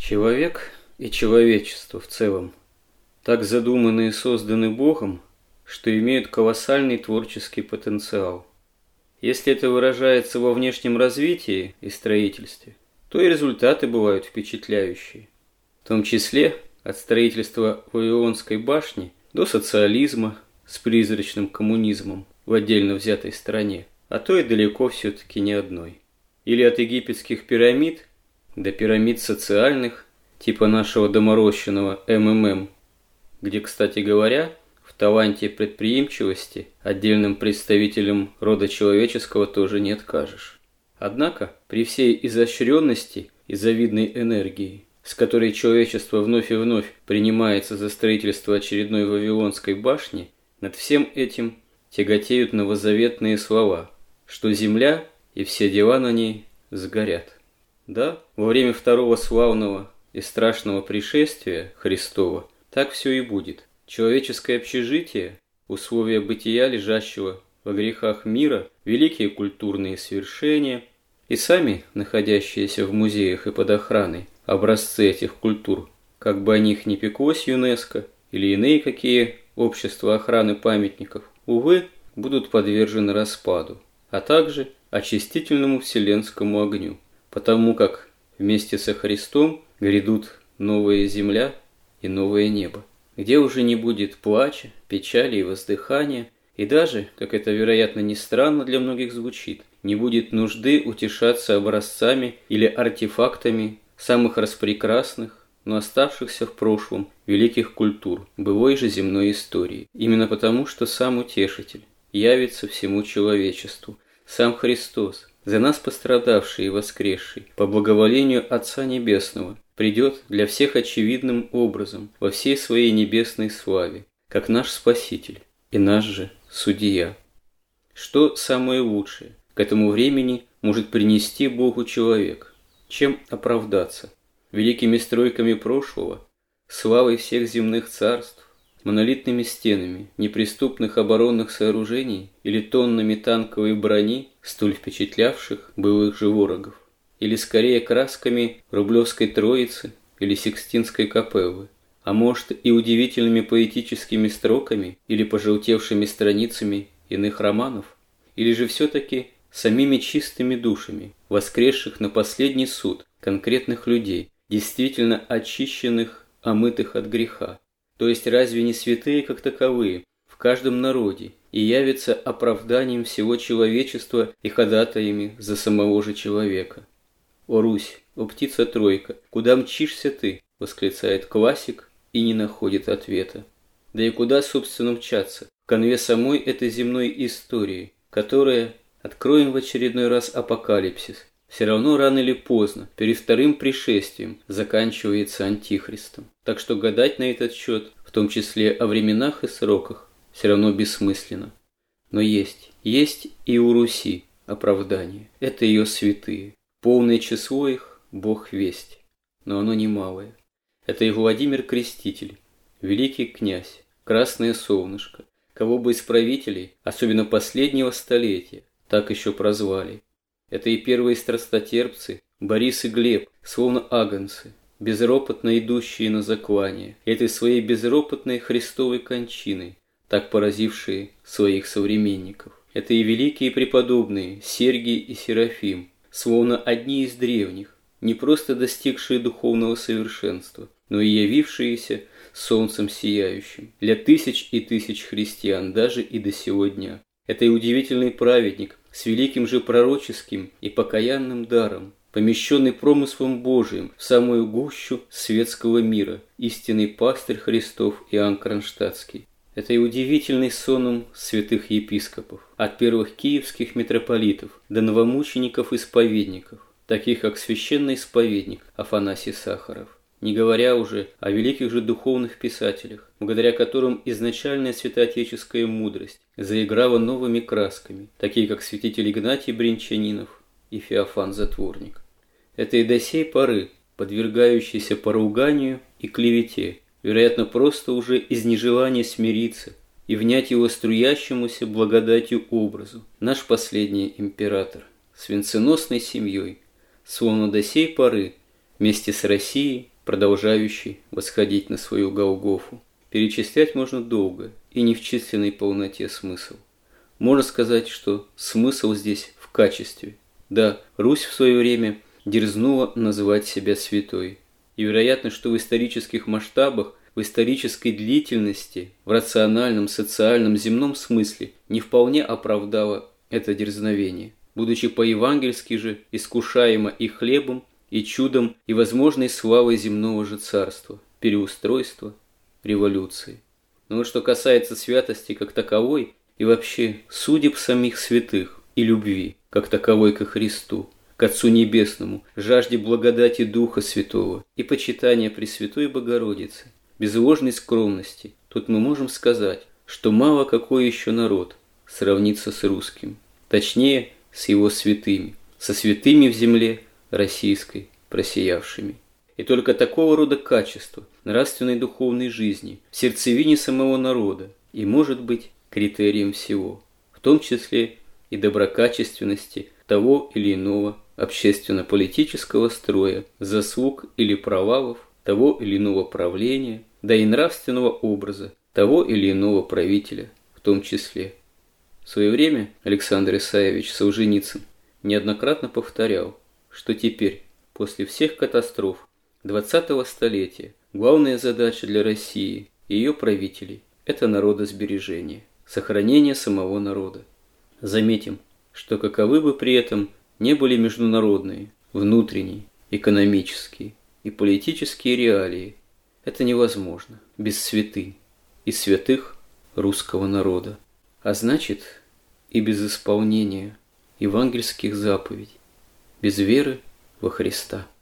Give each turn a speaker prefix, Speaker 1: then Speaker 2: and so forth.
Speaker 1: Человек и человечество в целом так задуманы и созданы Богом, что имеют колоссальный творческий потенциал. Если это выражается во внешнем развитии и строительстве, то и результаты бывают впечатляющие. В том числе от строительства Вавилонской башни до социализма с призрачным коммунизмом в отдельно взятой стране, а то и далеко все-таки не одной. Или от египетских пирамид до пирамид социальных, типа нашего доморощенного МММ, где, кстати говоря, в таланте предприимчивости отдельным представителям рода человеческого тоже не откажешь. Однако, при всей изощренности и завидной энергии, с которой человечество вновь и вновь принимается за строительство очередной Вавилонской башни, над всем этим тяготеют новозаветные слова, что земля и все дела на ней сгорят. Да, во время второго славного и страшного пришествия Христова так все и будет. Человеческое общежитие, условия бытия, лежащего во грехах мира, великие культурные свершения и сами находящиеся в музеях и под охраной образцы этих культур, как бы о них ни пеклось ЮНЕСКО или иные какие общества охраны памятников, увы, будут подвержены распаду, а также очистительному вселенскому огню, потому как вместе со Христом грядут новая земля и новое небо, где уже не будет плача, печали и воздыхания, и даже, как это, вероятно, не странно для многих звучит, не будет нужды утешаться образцами или артефактами самых распрекрасных, но оставшихся в прошлом великих культур, былой же земной истории. Именно потому, что сам Утешитель явится всему человечеству, сам Христос, за нас пострадавший и воскресший, по благоволению Отца Небесного, придет для всех очевидным образом во всей своей небесной славе, как наш Спаситель и наш же Судья. Что самое лучшее к этому времени может принести Богу человек? Чем оправдаться? Великими стройками прошлого, славой всех земных царств, монолитными стенами неприступных оборонных сооружений или тоннами танковой брони, столь впечатлявших былых же ворогов, или скорее красками Рублевской Троицы или Сикстинской Капеллы, а может и удивительными поэтическими строками или пожелтевшими страницами иных романов, или же все-таки самими чистыми душами, воскресших на последний суд конкретных людей, действительно очищенных, омытых от греха. То есть разве не святые как таковые в каждом народе и явятся оправданием всего человечества и ходатаями за самого же человека? «О Русь, о птица-тройка, куда мчишься ты?» – восклицает классик и не находит ответа. Да и куда, собственно, мчаться? В конве самой этой земной истории, которая, откроем в очередной раз апокалипсис, все равно рано или поздно, перед вторым пришествием, заканчивается антихристом. Так что гадать на этот счет, в том числе о временах и сроках, все равно бессмысленно. Но есть и у Руси оправдание. Это ее святые. Полное число их Бог весть, но оно немалое. Это и Владимир Креститель, великий князь, красное солнышко, кого бы из правителей, особенно последнего столетия, так еще прозвали. Это и первые страстотерпцы, Борис и Глеб, словно агнцы, безропотно идущие на заклание, этой своей безропотной христовой кончиной, так поразившие своих современников. Это и великие преподобные Сергий и Серафим, словно одни из древних, не просто достигшие духовного совершенства, но и явившиеся солнцем сияющим для тысяч и тысяч христиан даже и до сего дня. Это и удивительный праведник с великим же пророческим и покаянным даром, помещенный промыслом Божиим в самую гущу светского мира, истинный пастырь Христов Иоанн Кронштадтский. Это и удивительный сонм святых епископов, от первых киевских митрополитов до новомучеников-исповедников, таких как священный исповедник Афанасий Сахаров. Не говоря уже о великих же духовных писателях, благодаря которым изначальная святоотеческая мудрость заиграла новыми красками, такие как святитель Игнатий Бринчанинов и Феофан Затворник. Это и до сей поры подвергающийся поруганию и клевете, вероятно, просто уже из нежелания смириться и внять его струящемуся благодатью образу, наш последний император с венценосной семьей, словно до сей поры вместе с Россией продолжающий восходить на свою Голгофу. Перечислять можно долго и не в численной полноте смысл. Можно сказать, что смысл здесь в качестве. Да, Русь в свое время дерзнула называть себя святой. И вероятно, что в исторических масштабах, в исторической длительности, в рациональном, социальном, земном смысле не вполне оправдала это дерзновение, будучи по-евангельски же искушаемо и хлебом, и чудом, и возможной славой земного же царства, переустройства, революции. Но вот что касается святости как таковой и вообще судеб самих святых и любви как таковой ко Христу, к Отцу Небесному, жажде благодати Духа Святого и почитания Пресвятой Богородицы, без ложной скромности, тут мы можем сказать, что мало какой еще народ сравнится с русским, точнее, с его святыми, со святыми в земле российской просиявшими. И только такого рода качества нравственной духовной жизни в сердцевине самого народа и может быть критерием всего, в том числе и доброкачественности того или иного общественно-политического строя, заслуг или провалов того или иного правления, да и нравственного образа того или иного правителя в том числе. В свое время Александр Исаевич Солженицын неоднократно повторял, что теперь, после всех катастроф 20-го столетия, главная задача для России и ее правителей – это народосбережение, сохранение самого народа. Заметим, что каковы бы при этом не были международные, внутренние, экономические и политические реалии, это невозможно без святынь и святых русского народа, а значит и без исполнения евангельских заповедей, без веры во Христа.